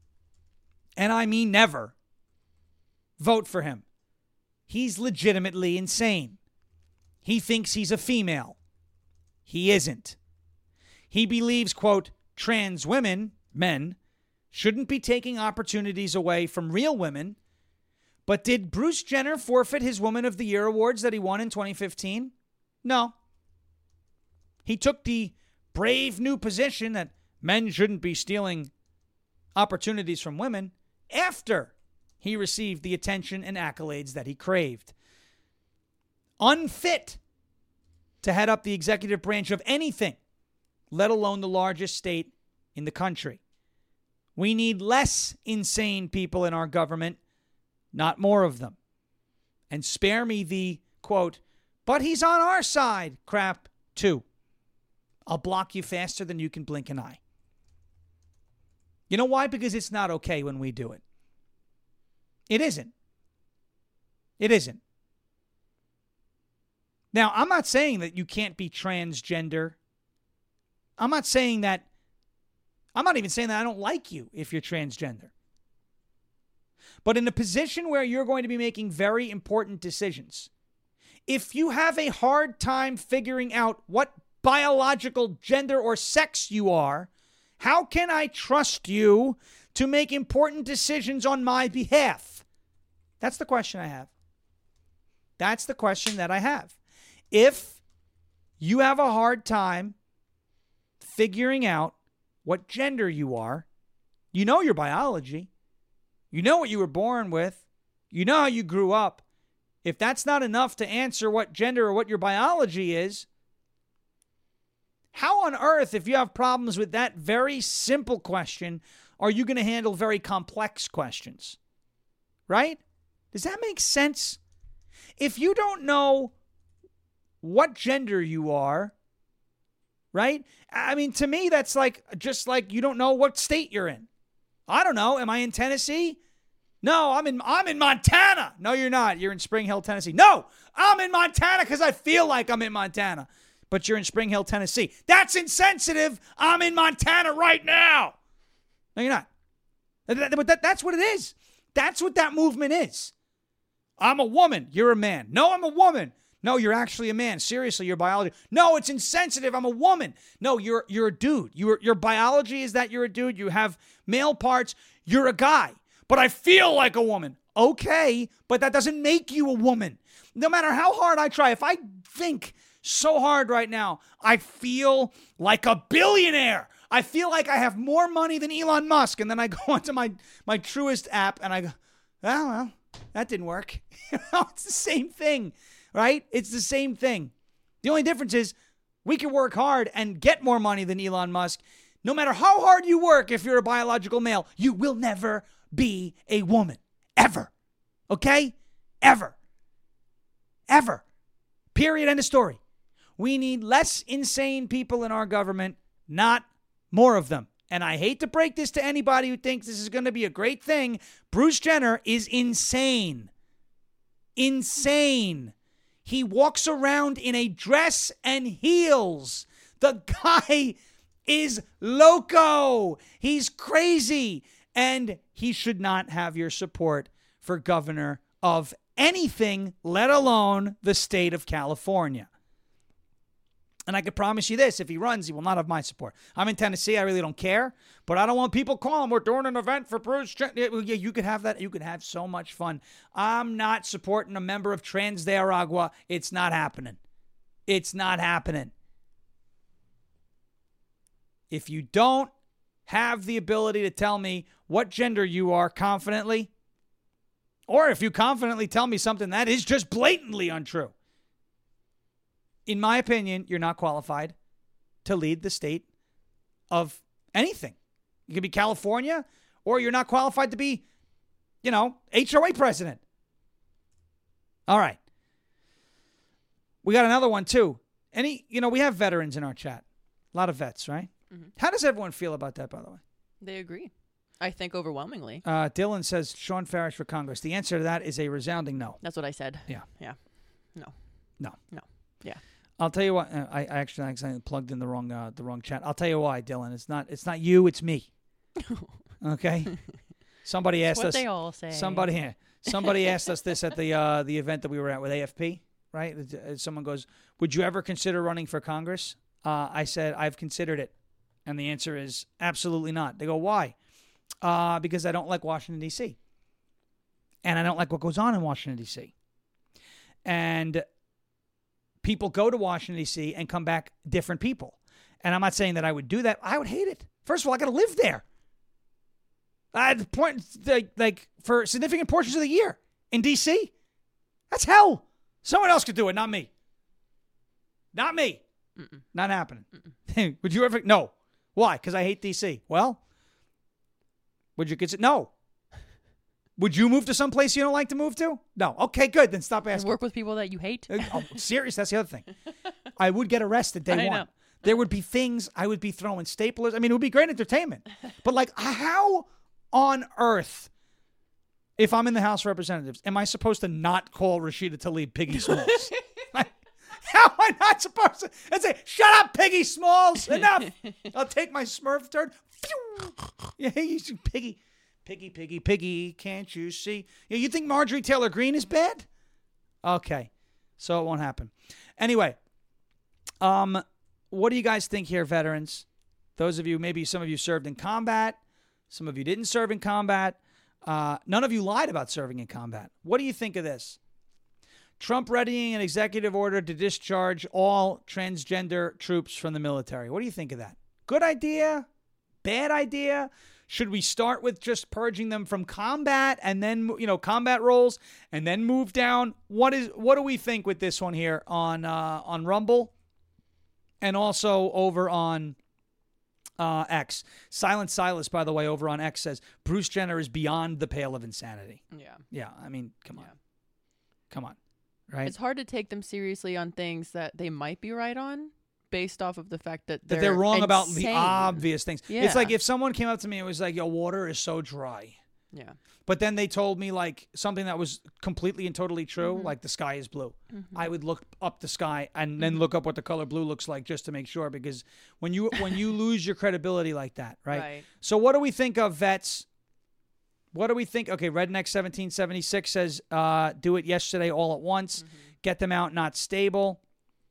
and I mean never, vote for him. He's legitimately insane. He thinks he's a female. He isn't. He believes, quote, trans women, men, shouldn't be taking opportunities away from real women. But did Bruce Jenner forfeit his Woman of the Year awards that he won in 2015? No. He took the brave new position that men shouldn't be stealing opportunities from women after he received the attention and accolades that he craved. Unfit to head up the executive branch of anything, let alone the largest state in the country. We need less insane people in our government, not more of them. And spare me the, quote, but he's on our side crap, too. I'll block you faster than you can blink an eye. You know why? Because it's not okay when we do it. It isn't. It isn't. Now, I'm not saying that you can't be transgender. I'm not saying that. I'm not even saying that I don't like you if you're transgender. But in a position where you're going to be making very important decisions, if you have a hard time figuring out what biological gender or sex you are, how can I trust you to make important decisions on my behalf? That's the question I have. That's the question that I have. If you have a hard time figuring out what gender you are, you know your biology, you know what you were born with, you know how you grew up. If that's not enough to answer what gender or what your biology is, how on earth, if you have problems with that very simple question, are you going to handle very complex questions? Right? Does that make sense? If you don't know what gender you are, right? I mean, to me, that's like just like you don't know what state you're in. I don't know. Am I in Tennessee? No, I'm in Montana. No, you're not. You're in Spring Hill, Tennessee. No, I'm in Montana because I feel like I'm in Montana. But you're in Spring Hill, Tennessee. That's insensitive. I'm in Montana right now. No, you're not. But that's what it is. That's what that movement is. I'm a woman. You're a man. No, I'm a woman. No, you're actually a man. Seriously, your biology. No, it's insensitive. I'm a woman. No, you're a dude. Your biology is that you're a dude. You have male parts. You're a guy. But I feel like a woman. Okay, but that doesn't make you a woman. No matter how hard I try, if I think so hard right now, I feel like a billionaire. I feel like I have more money than Elon Musk. And then I go onto my Truist app and I go, well, that didn't work. It's the same thing, right? It's the same thing. The only difference is we can work hard and get more money than Elon Musk. No matter how hard you work, if you're a biological male, you will never be a woman. Ever. Okay? Ever. Ever. Period. End of story. We need less insane people in our government, not more of them. And I hate to break this to anybody who thinks this is going to be a great thing. Bruce Jenner is insane. Insane. He walks around in a dress and heels. The guy is loco. He's crazy. And he should not have your support for governor of anything, let alone the state of California. And I can promise you this, if he runs, he will not have my support. I'm in Tennessee. I really don't care. But I don't want people calling. We're doing an event for Bruce. Yeah, you could have that. You could have so much fun. I'm not supporting a member of Trans de Aragua. It's not happening. It's not happening. If you don't have the ability to tell me what gender you are confidently, or if you confidently tell me something that is just blatantly untrue, in my opinion, you're not qualified to lead the state of anything. You could be California, or you're not qualified to be, HOA president. All right. We got another one, too. We have veterans in our chat. A lot of vets, right? Mm-hmm. How does everyone feel about that, by the way? They agree. I think overwhelmingly. Dylan says Sean Farish for Congress. The answer to that is a resounding no. That's what I said. Yeah. Yeah. No. Yeah. I'll tell you what. I actually accidentally plugged in the wrong chat. I'll tell you why, Dylan. It's not you. It's me. Okay. Somebody asked us. What they all say. Somebody asked us this at the event that we were at with AFP. Right. Someone goes, "Would you ever consider running for Congress?" I said, "I've considered it," and the answer is absolutely not. They go, "Why?" Because I don't like Washington D.C. and I don't like what goes on in Washington D.C. And people go to Washington, D.C. and come back different people. And I'm not saying that I would do that. I would hate it. First of all, I got to live there. Like for significant portions of the year in D.C. That's hell. Someone else could do it, not me. Not me. Mm-mm. Not happening. Would you ever? No. Why? Because I hate D.C. Well, would you consider? No. Would you move to some place you don't like to move to? No. Okay, good. Then stop asking. Work with people that you hate? Oh, serious? That's the other thing. I would get arrested day one. Know. There would be things I would be throwing staplers. I mean, it would be great entertainment. But like, how on earth, if I'm in the House of Representatives, am I supposed to not call Rashida Tlaib Piggy Smalls? How am I not supposed to? And say, shut up, Piggy Smalls. Enough. I'll take my Smurf turd. Yeah, you Piggy. Piggy, can't you see? You think Marjorie Taylor Greene is bad? Okay. So it won't happen. Anyway, what do you guys think here, veterans? Those of you, maybe some of you served in combat. Some of you didn't serve in combat. None of you lied about serving in combat. What do you think of this? Trump readying an executive order to discharge all transgender troops from the military. What do you think of that? Good idea? Bad idea? Should we start with just purging them from combat and then, combat roles and then move down? What do we think with this one here on Rumble and also over on X? Silent Silas, by the way, over on X says Bruce Jenner is beyond the pale of insanity. Yeah. Yeah. I mean, come on. Right? It's hard to take them seriously on things that they might be right on based off of the fact that they're wrong insane. About the obvious things. Yeah. It's like if someone came up to me and was like, "Your water is so dry." Yeah. But then they told me like something that was completely and totally true, Mm-hmm. like the sky is blue. Mm-hmm. I would look up the sky and then look up what the color blue looks like just to make sure, because when you lose your credibility like that, right? So what do we think of vets? What do we think? Okay, Redneck 1776 says, do it yesterday all at once. Mm-hmm. Get them out, not stable.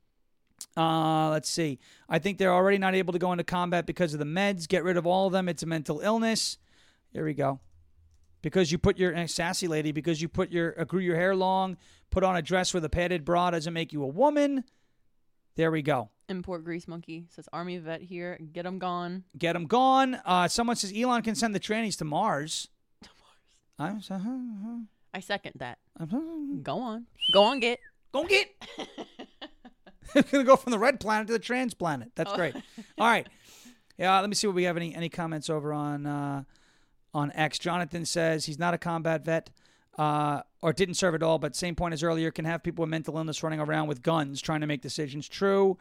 Let's see. I think they're already not able to go into combat because of the meds. Get rid of all of them. It's a mental illness. Here we go. Because you put your sassy lady, because you grew your hair long, put on a dress with a padded bra doesn't make you a woman. There we go. Import Grease Monkey says Army vet here. Get them gone. Get them gone. Someone says Elon can send the trannies to Mars. I second that. Go on, get. Go get. It's going to go from the red planet to the trans planet. That's great. All right. Yeah, let me see what we have. Any comments over on X. Jonathan says he's not a combat vet or didn't serve at all, but same point as earlier, can have people with mental illness running around with guns trying to make decisions. True.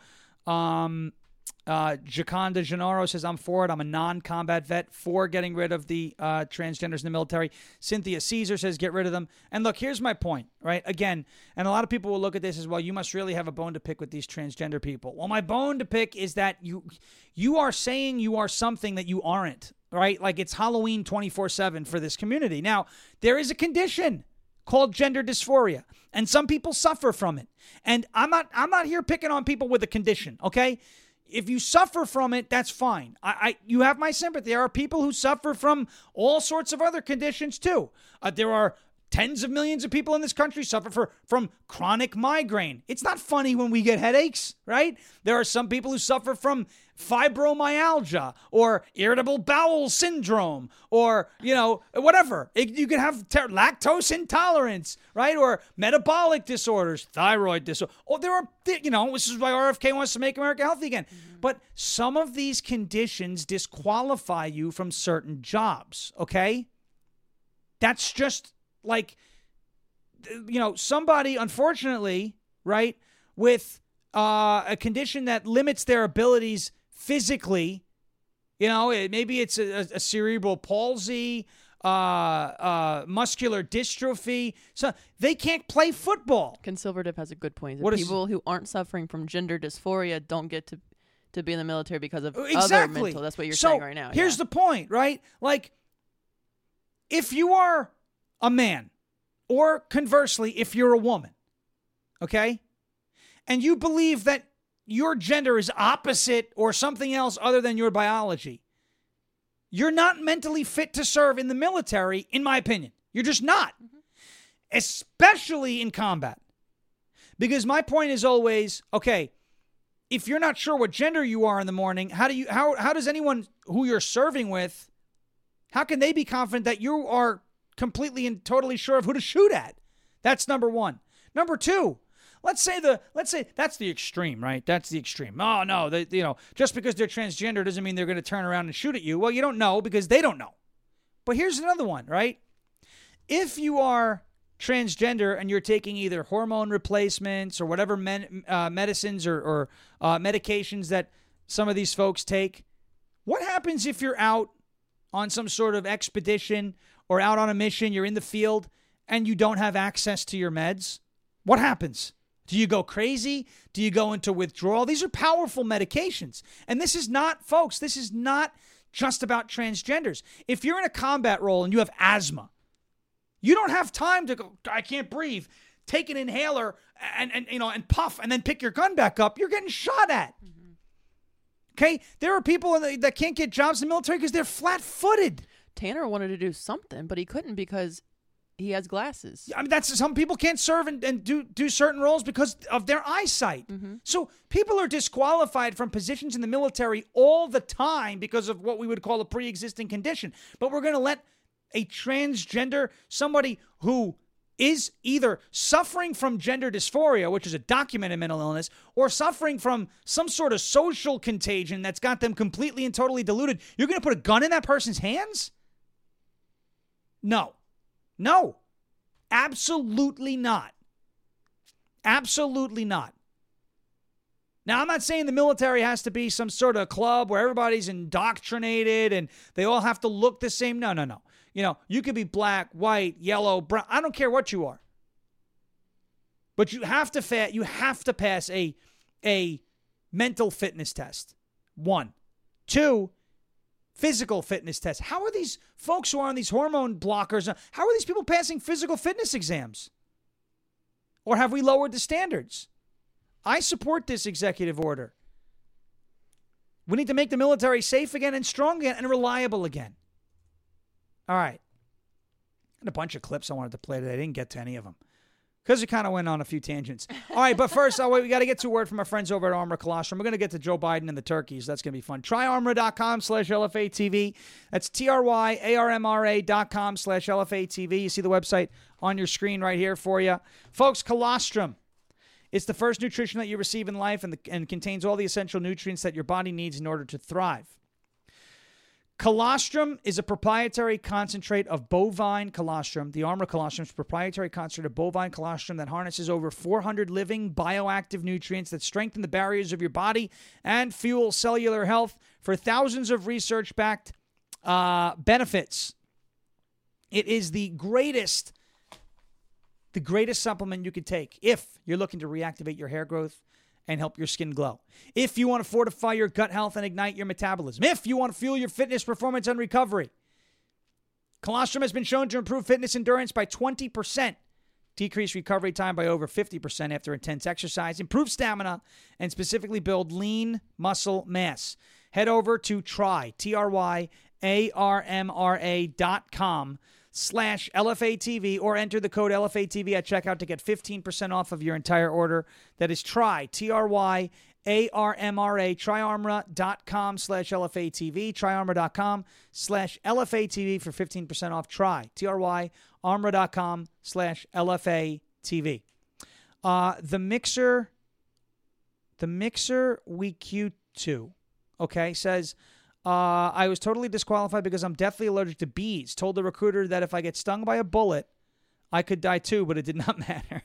Jaconda Gennaro says, I'm for it. I'm a non-combat vet for getting rid of the transgenders in the military. Cynthia Caesar says, get rid of them. And look, here's my point, right? Again, and a lot of people will look at this as, well, you must really have a bone to pick with these transgender people. Well, my bone to pick is that you are saying you are something that you aren't, right? Like it's Halloween 24/7 for this community. Now, there is a condition called gender dysphoria, and some people suffer from it. And I'm not here picking on people with a condition, okay? If you suffer from it, that's fine. You have my sympathy. There are people who suffer from all sorts of other conditions too. There are tens of millions of people in this country suffer from chronic migraine. It's not funny when we get headaches, right? There are some people who suffer from fibromyalgia or irritable bowel syndrome or, whatever. You can have lactose intolerance, right? Or metabolic disorders, thyroid disorder. Or there are, this is why RFK wants to make America healthy again. Mm-hmm. But some of these conditions disqualify you from certain jobs, okay? That's just like, somebody, unfortunately, right, with a condition that limits their abilities physically, maybe it's a cerebral palsy, muscular dystrophy, so they can't play football. Conservative has a good point. People who aren't suffering from gender dysphoria don't get to be in the military because of other mental. That's what you're saying right now. Here's the point, right? Like, if you are a man, or conversely, if you're a woman, okay, and you believe that your gender is opposite or something else other than your biology, you're not mentally fit to serve in the military, in my opinion. You're just not, especially in combat. Because my point is always, okay, if you're not sure what gender you are in the morning, how does anyone who you're serving with How can they be confident that you are completely and totally sure of who to shoot at? That's number one. Number two, let's say that's the extreme, right? That's the extreme. Oh no, just because they're transgender doesn't mean they're going to turn around and shoot at you. Well, you don't know because they don't know. But here's another one, right? If you are transgender and you're taking either hormone replacements or whatever medicines or medications that some of these folks take, what happens if you're out on some sort of expedition or out on a mission, you're in the field, and you don't have access to your meds? What happens? Do you go crazy? Do you go into withdrawal? These are powerful medications. And this is not, folks, this is not just about transgenders. If you're in a combat role and you have asthma, you don't have time to go, I can't breathe, take an inhaler and puff and then pick your gun back up. You're getting shot at. Mm-hmm. Okay? There are people that can't get jobs in the military because they're flat-footed. Tanner wanted to do something, but he couldn't because he has glasses. I mean, some people can't serve and do certain roles because of their eyesight. Mm-hmm. So people are disqualified from positions in the military all the time because of what we would call a pre-existing condition. But we're going to let a transgender, somebody who is either suffering from gender dysphoria, which is a documented mental illness, or suffering from some sort of social contagion that's got them completely and totally deluded, you're going to put a gun in that person's hands? No. No, absolutely not. Absolutely not. Now, I'm not saying the military has to be some sort of club where everybody's indoctrinated and they all have to look the same. No. You could be black, white, yellow, brown. I don't care what you are. But you have to pass a mental fitness test. 1. 2, physical fitness test. How are these folks who are on these hormone blockers, how are these people passing physical fitness exams? Or have we lowered the standards? I support this executive order. We need to make the military safe again and strong again and reliable again. All right. And a bunch of clips I wanted to play today. I didn't get to any of them because we kind of went on a few tangents. All right, but first, we got to get to a word from our friends over at Armor Colostrum. We're going to get to Joe Biden and the turkeys. That's going to be fun. TryArmor.com/LFATV. That's TRYARMRA.com/LFATV. You see the website on your screen right here for you. Folks, colostrum. It's the first nutrition that you receive in life and contains all the essential nutrients that your body needs in order to thrive. Colostrum is a proprietary concentrate of bovine colostrum. The Armor Colostrum is a proprietary concentrate of bovine colostrum that harnesses over 400 living bioactive nutrients that strengthen the barriers of your body and fuel cellular health for thousands of research-backed benefits. It is the greatest supplement you could take if you're looking to reactivate your hair growth and help your skin glow. If you want to fortify your gut health and ignite your metabolism. If you want to fuel your fitness, performance, and recovery. Colostrum has been shown to improve fitness endurance by 20%, decrease recovery time by over 50% after intense exercise, improve stamina, and specifically build lean muscle mass. Head over to TryArmra.com/LFATV or enter the code LFATV at checkout to get 15% off of your entire order. That is TryArmra, TryArmra.com/LFATV, TryArmra.com/LFATV for 15% off. TryArmra.com/LFATV. The Mixer WeQ2, okay, says, I was totally disqualified because I'm deathly allergic to bees. Told the recruiter that if I get stung by a bullet, I could die too, but it did not matter.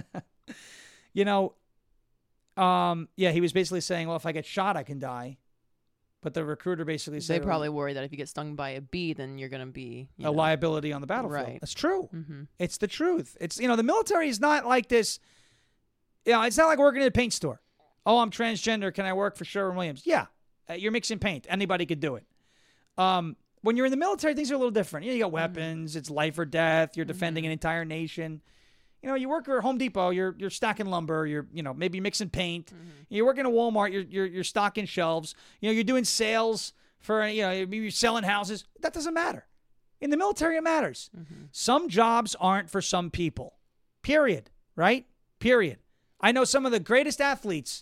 He was basically saying, well, if I get shot, I can die. But the recruiter basically said... They probably worry that if you get stung by a bee, then you're going to be... a liability on the battlefield. Right. That's true. Mm-hmm. It's the truth. It's, the military is not like this... it's not like working at a paint store. Oh, I'm transgender. Can I work for Sherwin-Williams? Yeah. You're mixing paint. Anybody could do it. When you're in the military, things are a little different. You got weapons. It's life or death. You're defending an entire nation. You work at Home Depot. You're stocking lumber. You're maybe mixing paint. You're working at Walmart. You're stocking shelves. You're doing sales for you're selling houses. That doesn't matter. In the military, it matters. Some jobs aren't for some people. Period. Right? Period. I know some of the greatest athletes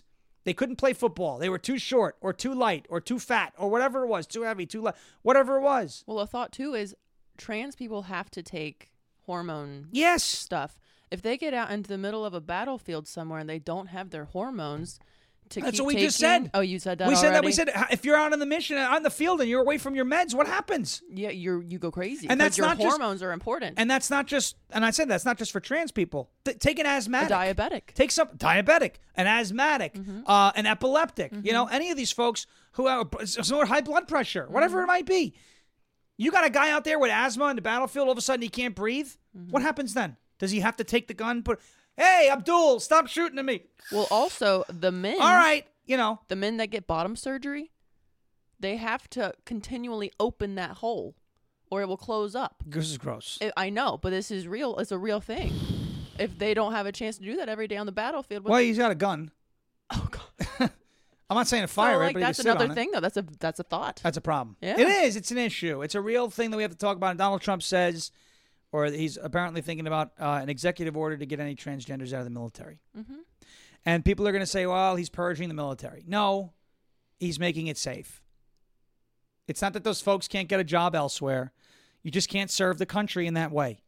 They couldn't play football. They were too short or too light or too fat or whatever it was, too heavy, too light, whatever it was. Well, a thought, too, is trans people have to take hormone stuff. If they get out into the middle of a battlefield somewhere and they don't have their hormones to That's keep what we taking, just said. Oh, you said that We already? said that. We said if you're out on the mission, out in the field, and you're away from your meds, what happens? Yeah, you go crazy. And that's your not hormones are important. And that's not just. And I said that's not just for trans people. Take an asthmatic, a diabetic. Take some diabetic, an asthmatic, an epileptic. You know, any of these folks who have high blood pressure, whatever it might be. You got a guy out there with asthma on the battlefield. All of a sudden, he can't breathe. What happens then? Does he have to take the gun? Hey, Abdul, stop shooting at me. Well, also the men. All right. You know, the men that get bottom surgery, they have to continually open that hole or it will close up. This is gross. I know, but this is real. It's a real thing. If they don't have a chance to do that every day on the battlefield. Well, he's got a gun. Oh, God. I'm not saying to fire it, but that's another thing, though. That's a thought. That's a problem. Yeah. It is. It's an issue. It's a real thing that we have to talk about. And Donald Trump says, or he's apparently thinking about an executive order to get any transgenders out of the military. And people are going to say, well, he's purging the military. No, he's making it safe. It's not that those folks can't get a job elsewhere. You just can't serve the country in that way.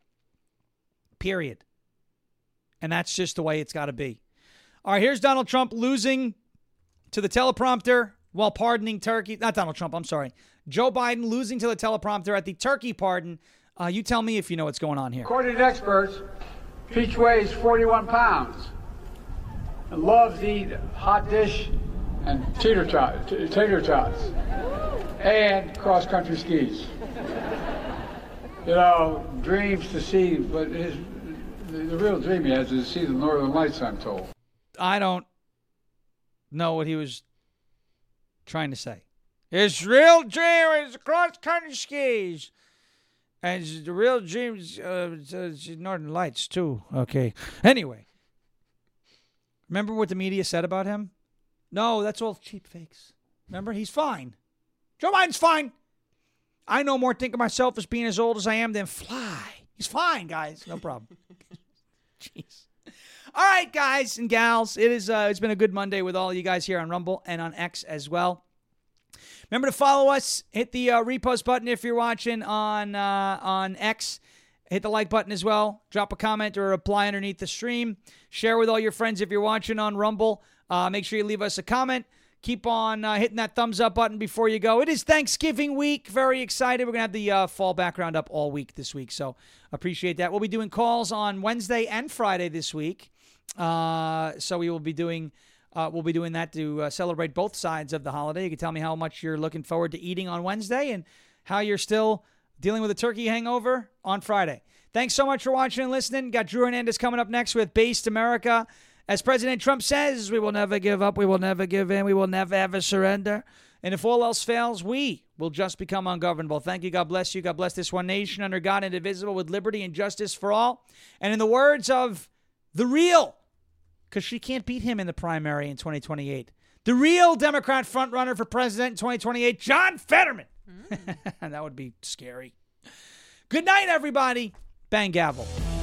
Period. And that's just the way it's got to be. All right, here's Donald Trump losing to the teleprompter while pardoning Turkey. Not Donald Trump, I'm sorry. Joe Biden losing to the teleprompter at the Turkey pardon. You tell me if you know what's going on here. According to experts, Peach weighs 41 pounds and loves to eat hot dish and tater tots and cross-country skis. You know, dreams to see, but the real dream he has is to see the Northern Lights, I'm told. I don't know what he was trying to say. His real dream is cross-country skis. And the real dream is Northern Lights, too. Okay. Anyway. Remember what the media said about him? No, that's all cheap fakes. Remember? He's fine. Joe Biden's fine. I no more think of myself as being as old as I am than fly. He's fine, guys. No problem. Jeez. All right, guys and gals. It's been a good Monday with all of you guys here on Rumble and on X as well. Remember to follow us. Hit the repost button if you're watching on X. Hit the like button as well. Drop a comment or a reply underneath the stream. Share with all your friends if you're watching on Rumble. Make sure you leave us a comment. Keep on hitting that thumbs up button before you go. It is Thanksgiving week. Very excited. We're going to have the fall background up all week this week, so appreciate that. We'll be doing calls on Wednesday and Friday this week. So we will be doing that to celebrate both sides of the holiday. You can tell me how much you're looking forward to eating on Wednesday and how you're still dealing with a turkey hangover on Friday. Thanks so much for watching and listening. Got Drew Hernandez coming up next with Based America. As President Trump says, we will never give up, we will never give in, we will never ever surrender. And if all else fails, we will just become ungovernable. Thank you. God bless you. God bless this one nation under God, indivisible, with liberty and justice for all. And in the words of the real, because she can't beat him in the primary in 2028, the real Democrat frontrunner for president in 2028, John Fetterman. That would be scary. Good night, everybody. Bang gavel.